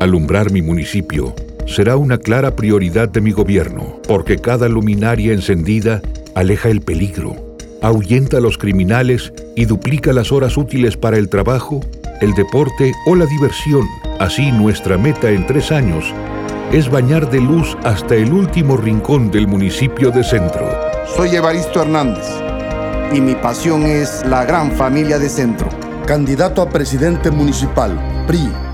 Alumbrar mi municipio será una clara prioridad de mi gobierno, porque cada luminaria encendida aleja el peligro, ahuyenta a los criminales y duplica las horas útiles para el trabajo, el deporte o la diversión. Así, nuestra meta en 3 años es bañar de luz hasta el último rincón del municipio de Centro. Soy Evaristo Hernández y mi pasión es la gran familia de Centro. Candidato a presidente municipal, PRI.